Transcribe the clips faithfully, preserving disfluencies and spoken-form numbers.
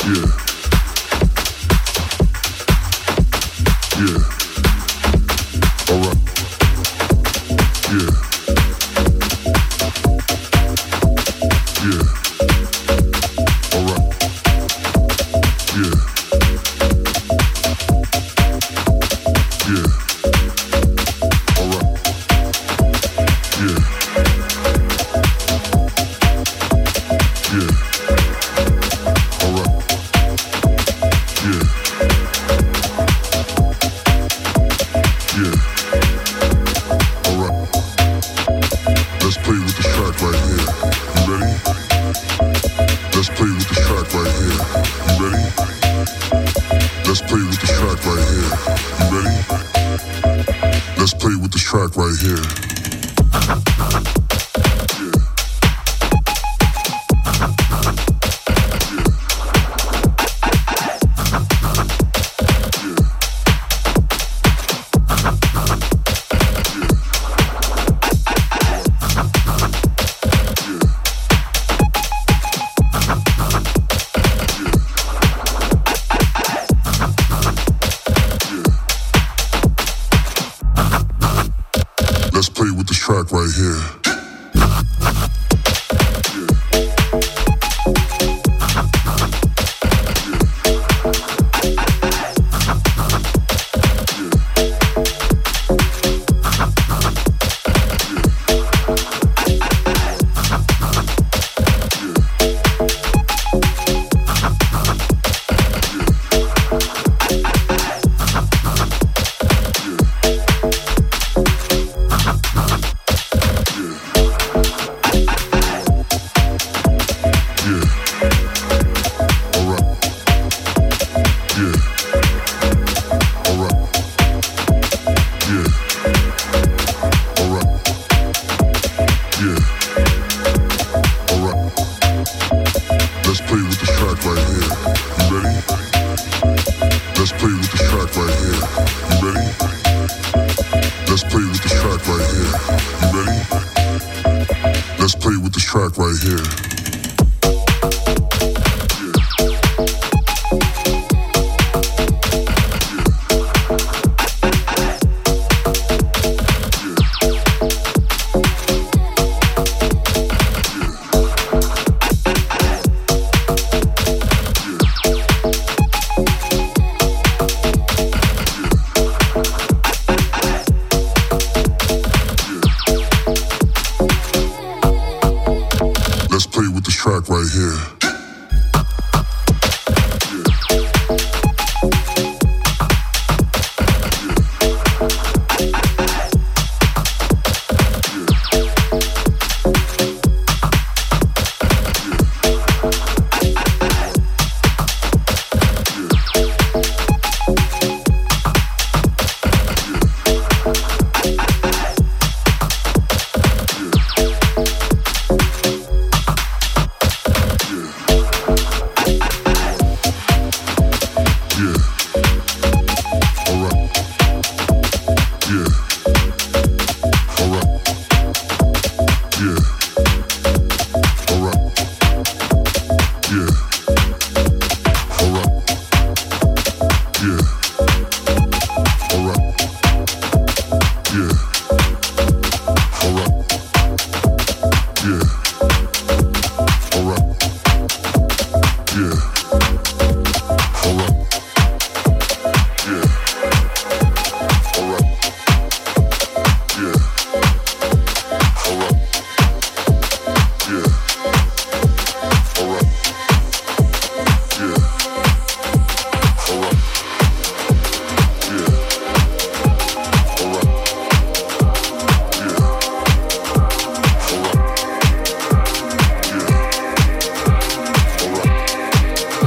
Yeah.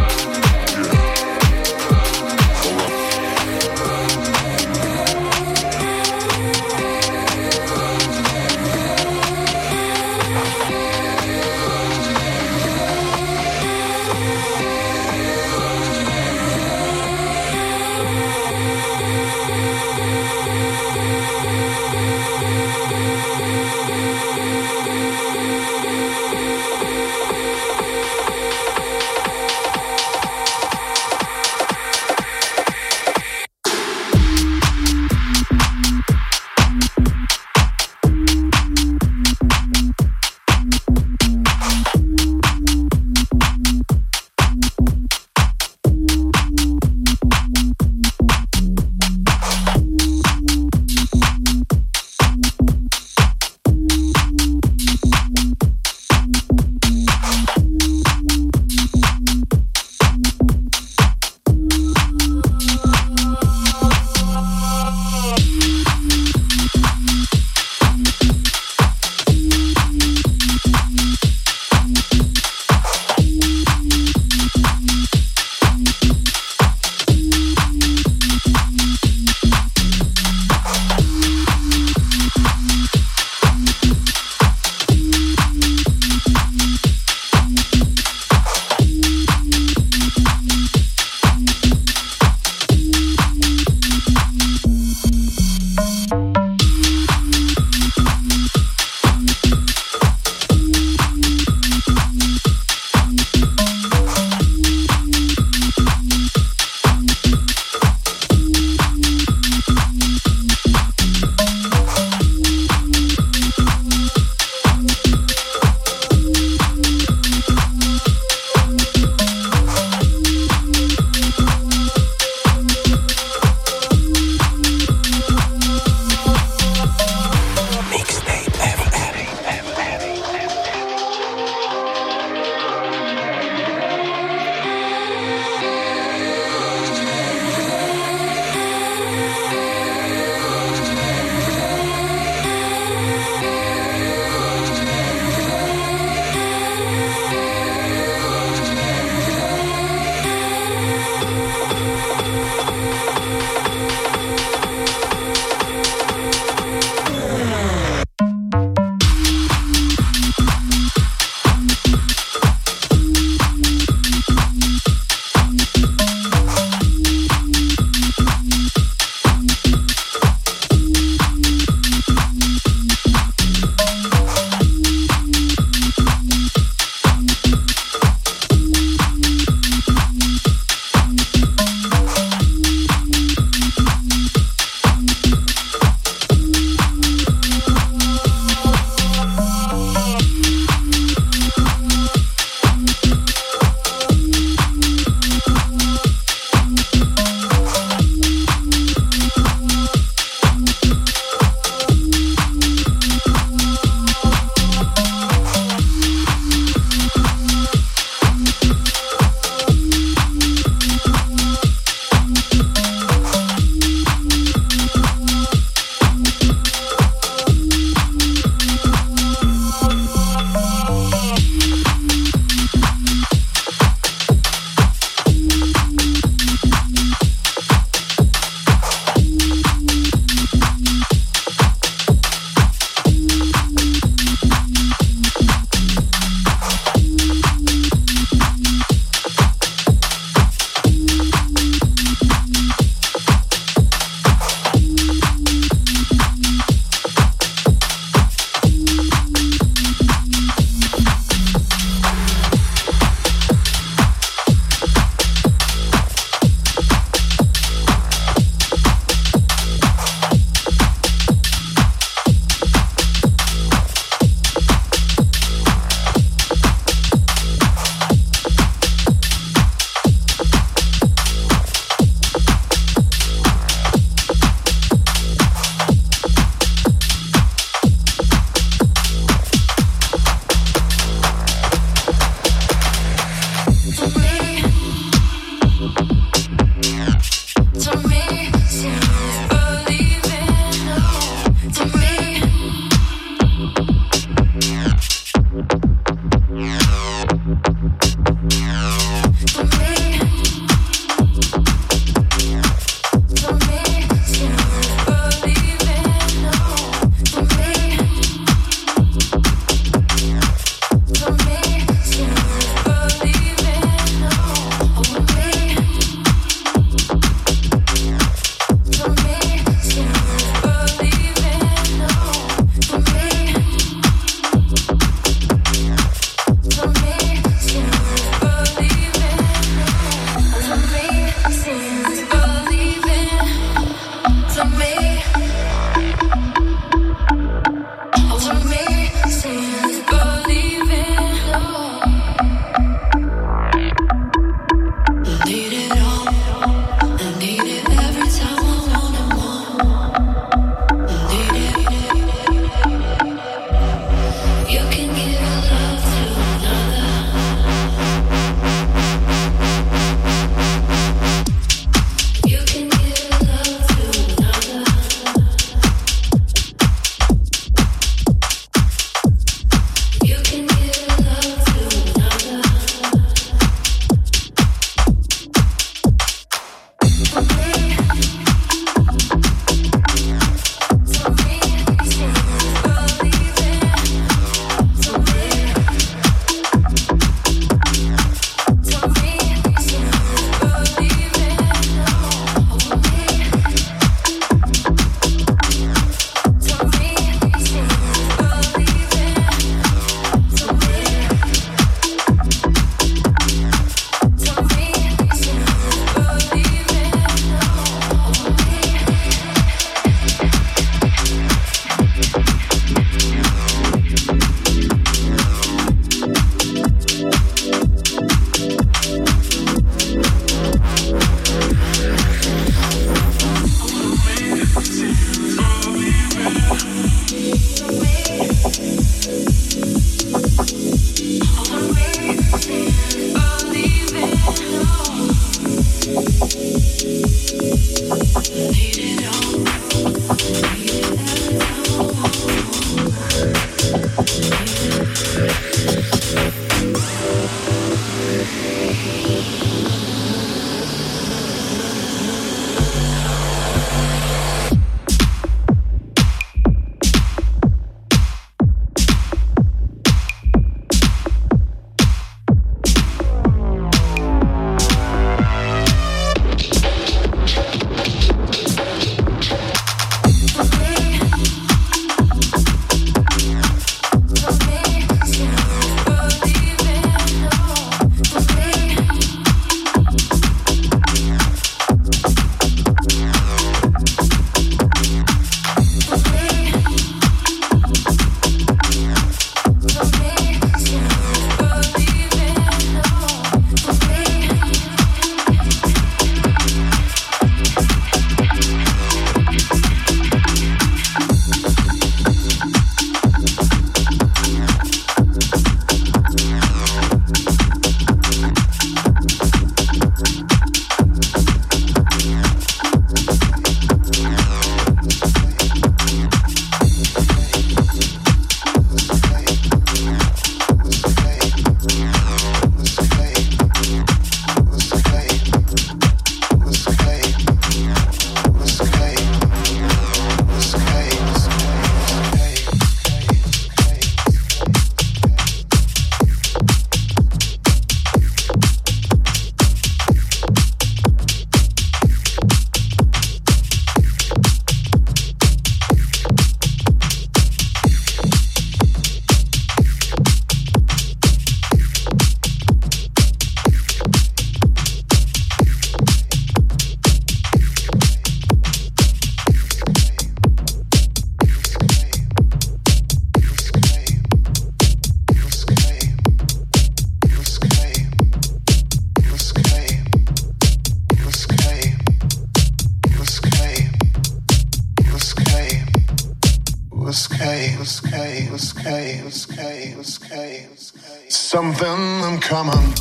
Something in common.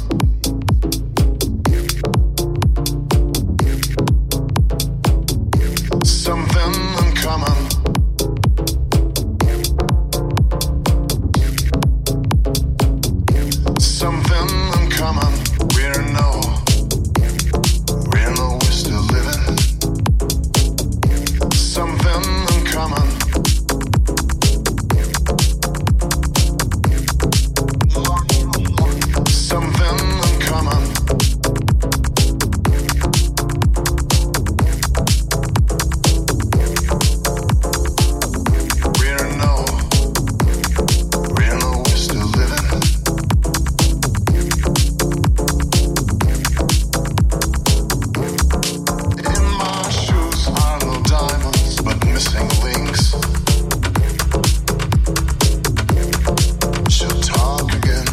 Something in common. Something in common. We're no, we're no, we're still living. Something in common. Something in common. We're no, we're no, we're still living. In my shoes are no diamonds, but missing links. She'll talk again.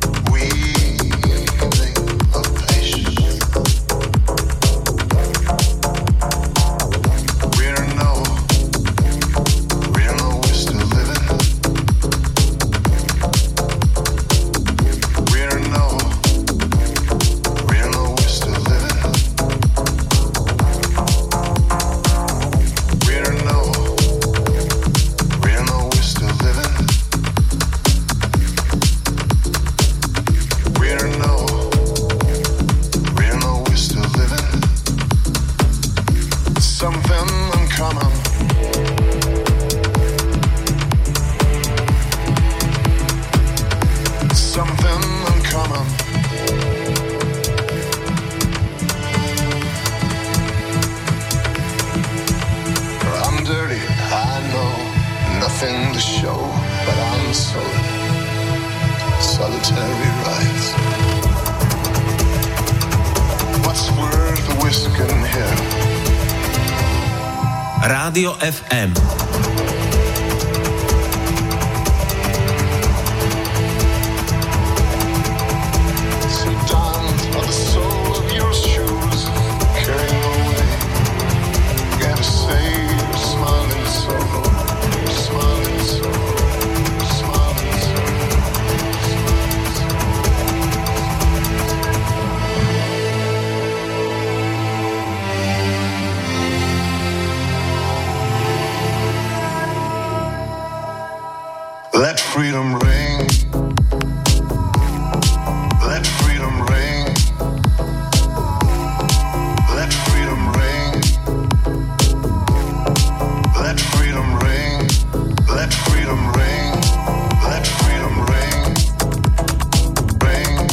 Radio F M. Let freedom ring. Let freedom ring. Let freedom ring. Let freedom ring. Let freedom ring. Let freedom ring. Ring.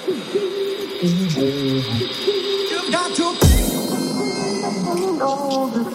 You've got to all the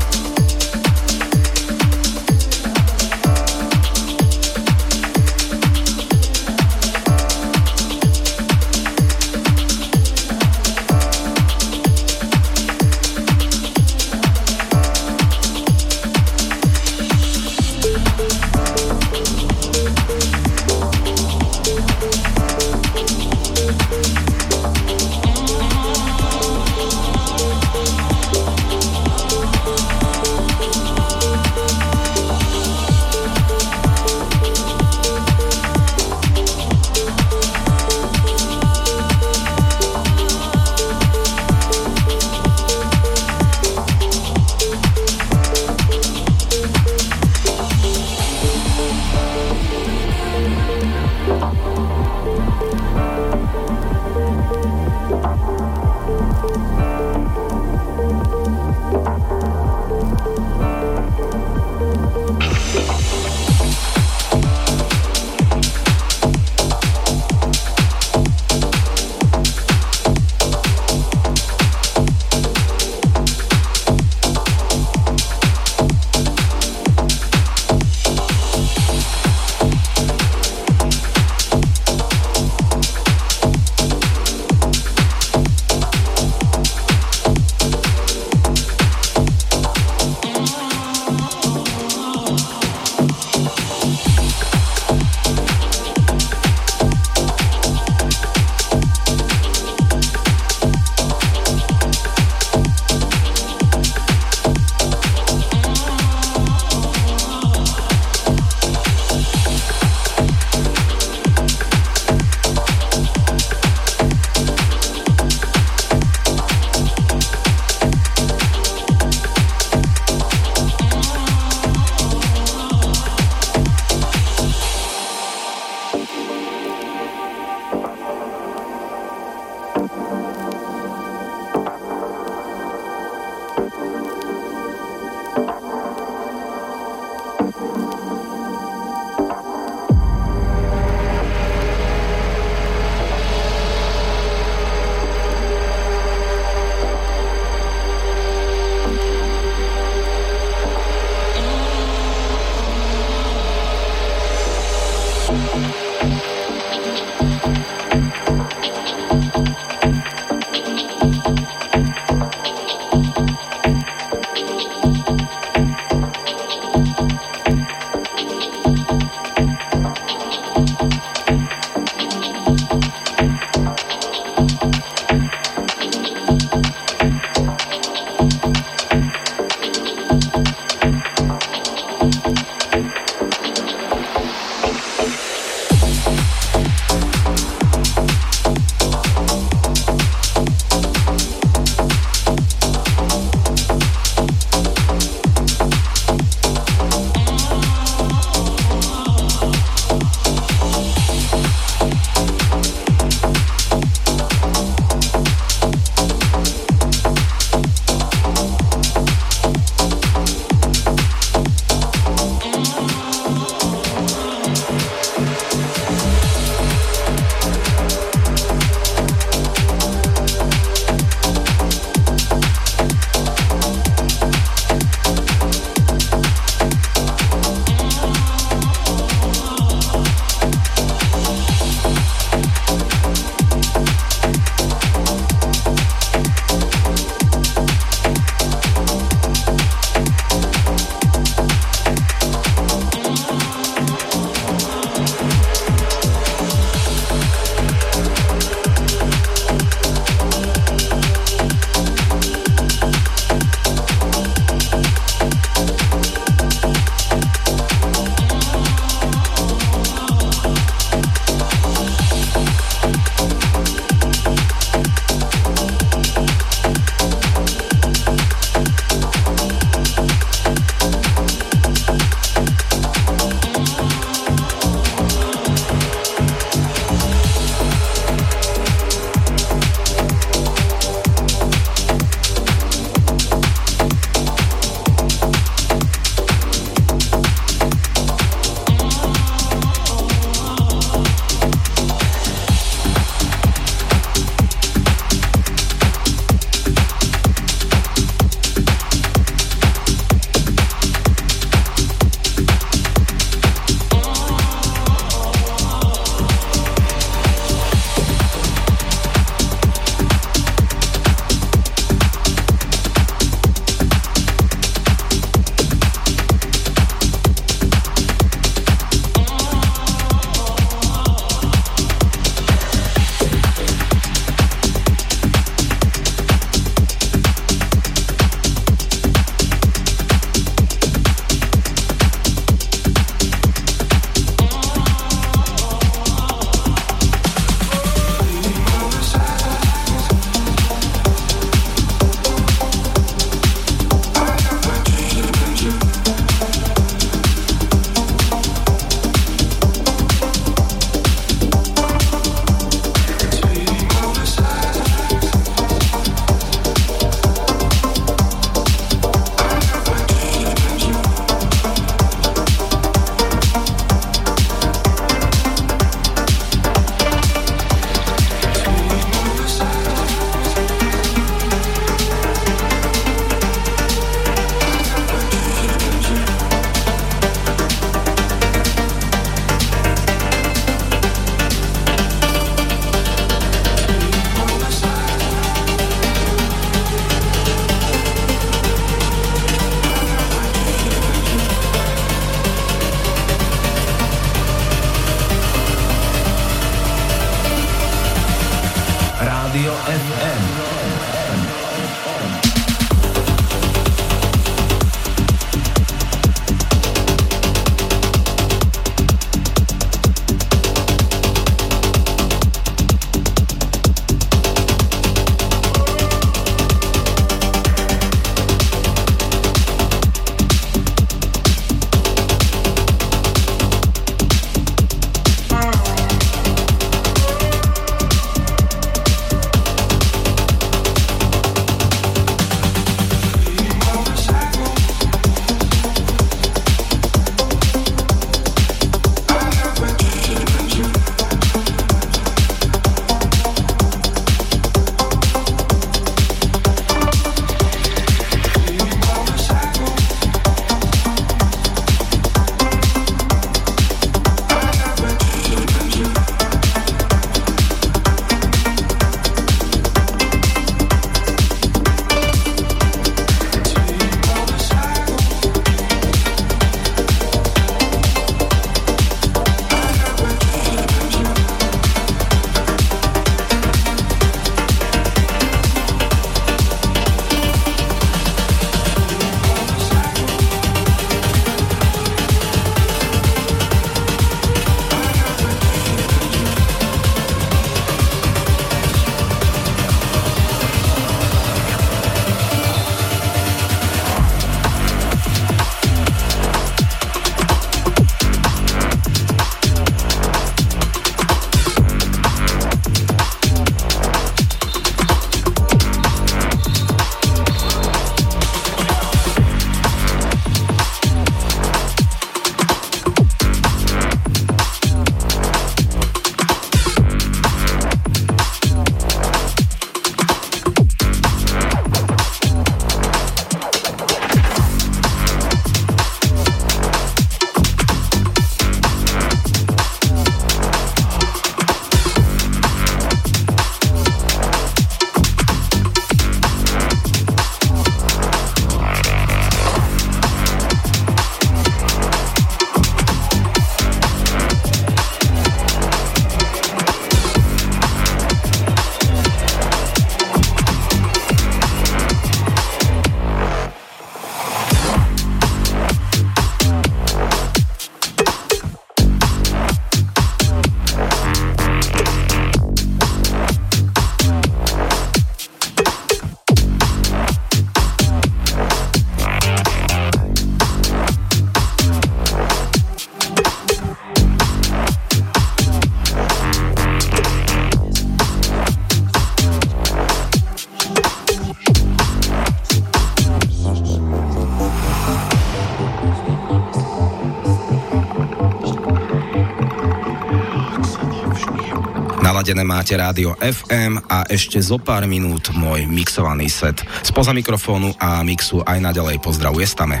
Naladené máte rádio ef em a ešte zo pár minút môj mixovaný set. Spoza mikrofónu a mixu aj naďalej pozdravuje Stame.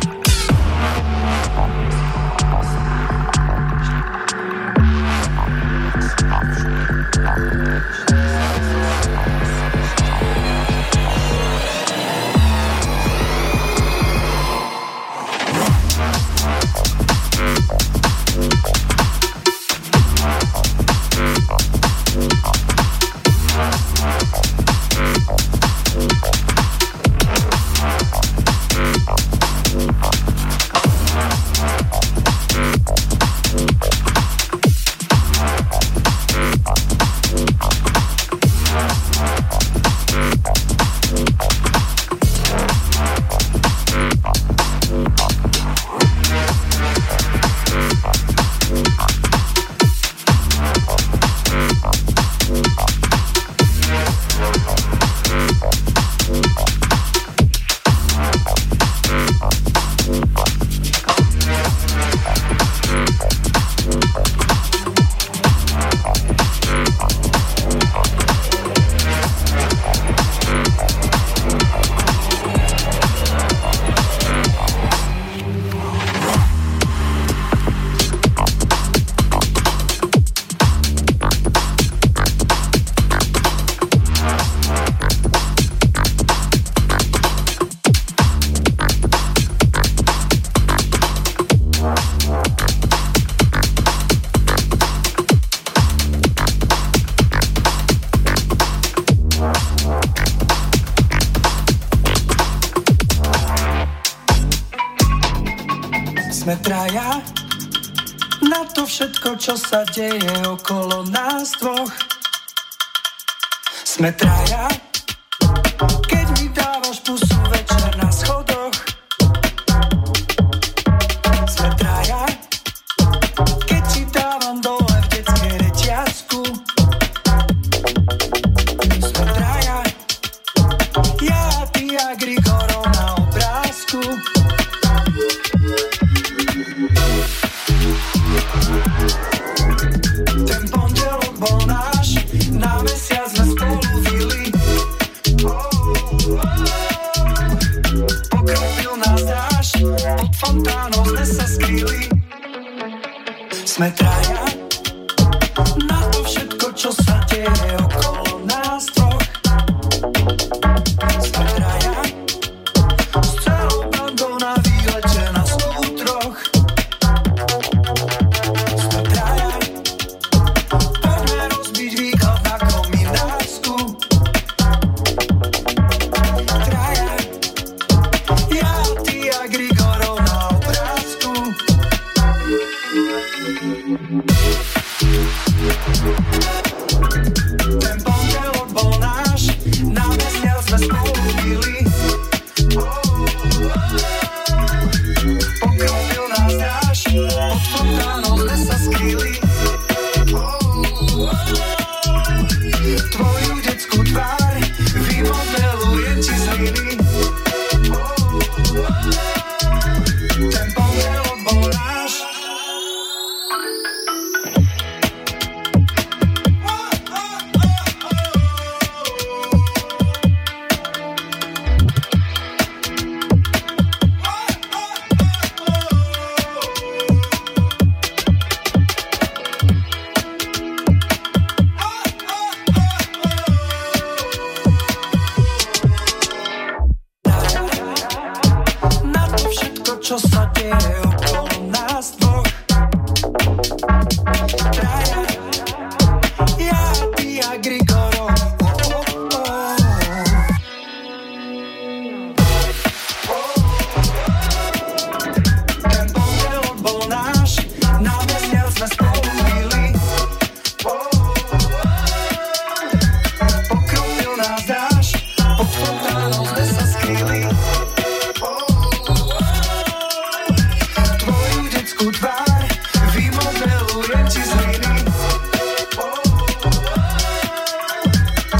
Čo sa deje okolo nás dvoch. Sme traja, keď mi dávaš pusu večer na schodoch. Sme traja, keď ti dávam dole v detskej reťazku. Sme traja, ja a ty a Grigorov na obrázku. Fontánou sme sa skryli. Sme traja, na to všetko, čo sa deje okolo nás dvoch. Sme traja, s celou bandou na výlete na skútroch. Sme traja, poďme rozbiť výklad na kominársku. Traja, ja, ty a Grigorov. Ten pondelok bol náš, na mesiac sme spolu byli. Pokropil nás dáš, pod fontánou sme sa skryli. Tvoju detskú tvár vymodelujem ti z hliny. Ten pondelok bol náš. Čo sa deje okolo nás dvoch. Traja, ja, ty a Grigorov. Oh, oh, oh. Ten pondelok bol náš, na mesiac sme spolu byli. Pokropil nás dáš, pod fontánou sme sa skryli. Tvár, vymodelujem ti z hliny.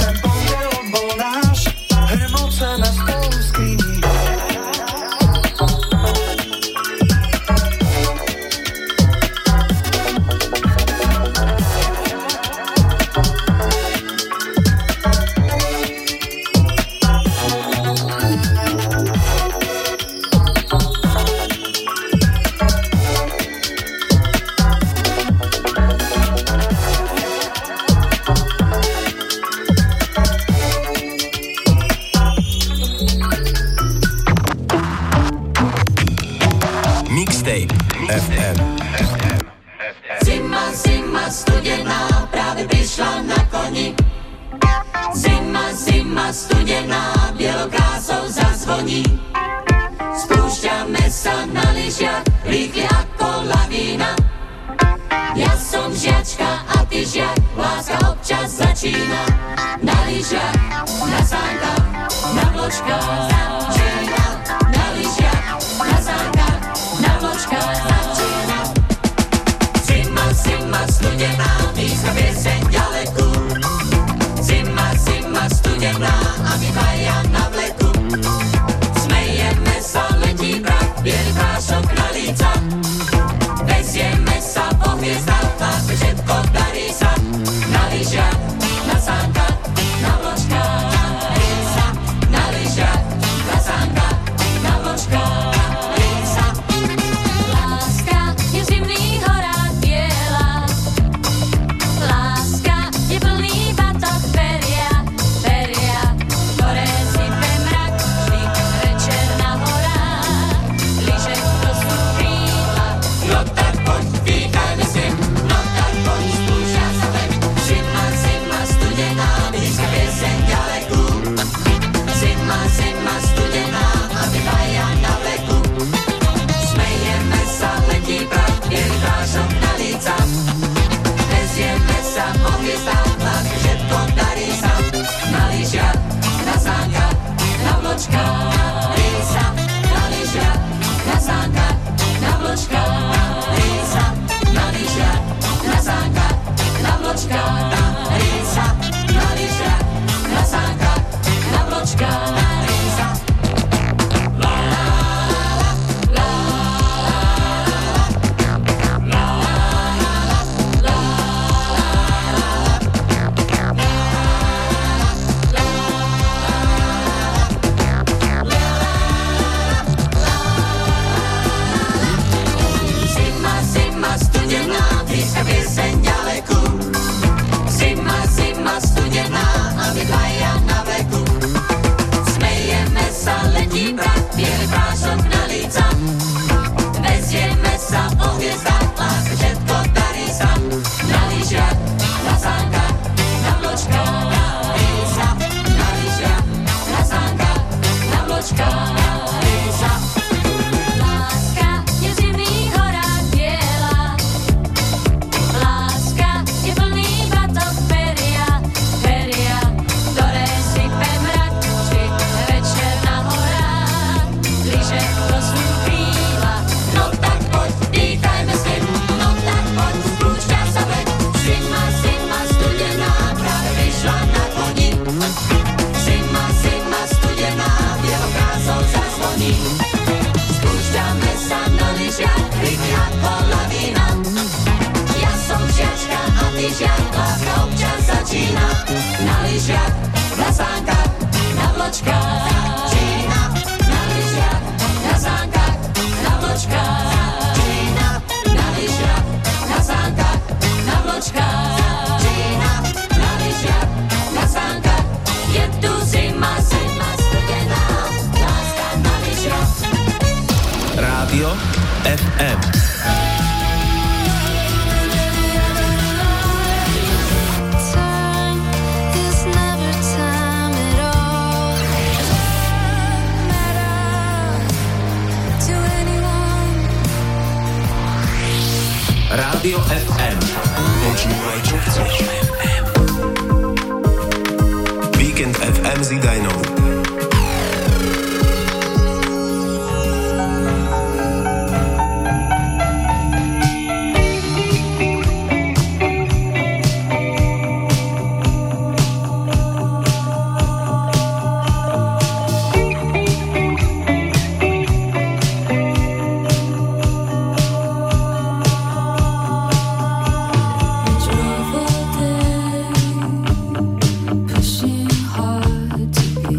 zima studená práve prišla na koni. Zima, zima studená bielou krásou zazvoní. Spúšťame sa na lyžiach, rýchli ako lavína. Ja som žiačka a ty žiak, láska občas začína. Na lyžiach, na sánkach, na vločkách začína. Na lyžiach, na sánkach, na vločkách začína. Zima, zima studená, píska pieseň ďalekú. Zima, zima studená a my dvaja na vleku. Smejeme sa, letí prach, bielý prášok na líca. Vezieme sa po hviezdách, láske všetko darí sa. Na lyžiach, na sánkach, na vločkách sa. Na lyžiach, na sánkach, na vločkách sa. Láska je v zimných horách biela. Láska je plný batok peria, peria, ktoré sype mrak vždy večer na horách. Lyže to sú krídla, no tak poď, dýchajme si, no tak poď, spúšťa sa vek. Zima, zima studená, blízka pieseň ďalekú. Zima, zima studená a my dvaja na vleku. Smejeme sa, letí prach, bielý prášok na líca. Vezieme sa po hviezdách, láske všetko darí sa. Na lyžiach, na sánkach, na vločkách sa. Na lyžiach, na sánkach, na vločkách sa. Na lyžiach, na sánkach, na vločkách sa. Na lyžiach, na sánkach, na vločkách sa. La la la la la la la Zima, zima studená, blízka pieseň ďalekú. Zima, zima studená a my dvaja na veku. Smejeme sa, letí prach, bielý prášok na líca. Vezieme sa po hviezdách, láske všetko darí sa. Na lyžiach, na sánkach, na vločkách sa. Na lyžiach, na sánkach, na vločkách sa. Láska je v zimných horách biela. Láska je plný batok peria, peria, ktoré sype mrak vždy večer na horách. Lyže to sú krídla, no tak poď, dýchajme s ním, no tak poď, spúšťa sa vek. Zima, zima studená, práve vyšla na koni. Zima, zima studená, bielou krásou zazvoní. Spúšťame sa na lyžiach, rýchli ako lavína. Ja som žiačka a ty žiak, láska občas začína. Na lyžiach, na sánkach, na vločkách začína. Na lyžiach, na sánkach, na vločkách začína. Na lyžiach, na sánkach, na vločkách začína. Na lyžiach, na sánkach, je tu zima, zima studená, láska na lyžiach. Rádio ef em. Time is never time at all. Matter to anyone. Rádio ef em. Počúvaj, čo chceš. Víkend ef em s Idajnou. Pushing hard to be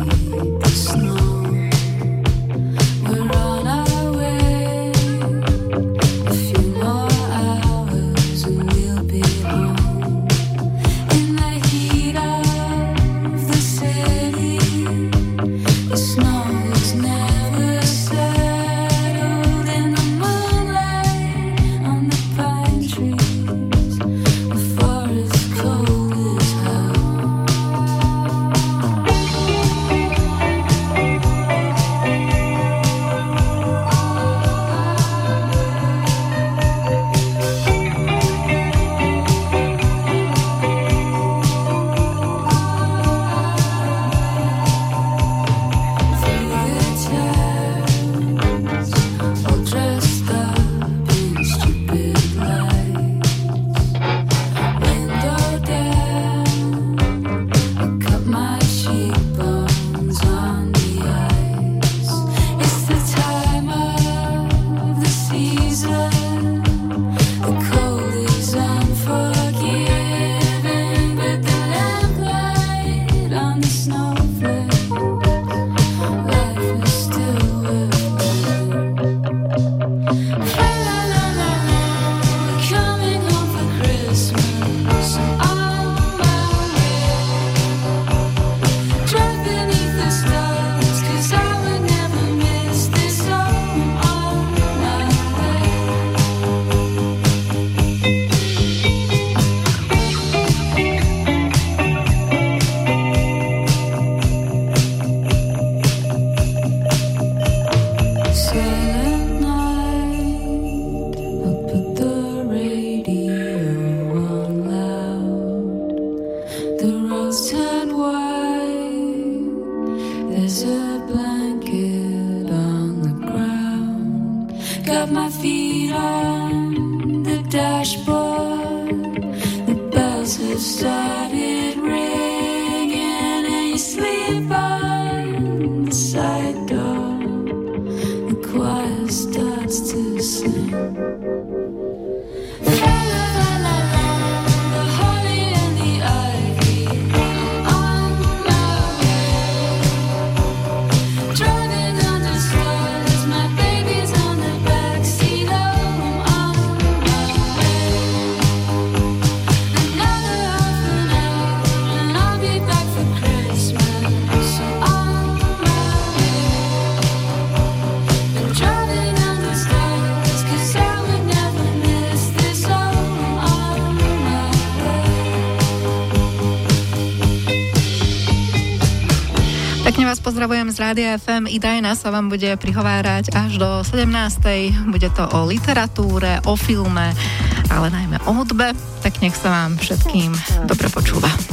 Pozdravujem z Rádia ef em. Idajna sa vám bude prihovárať až do sedemnástej. Bude to o literatúre, o filme, ale najmä o hudbe. Tak nech sa vám všetkým dobre počúva.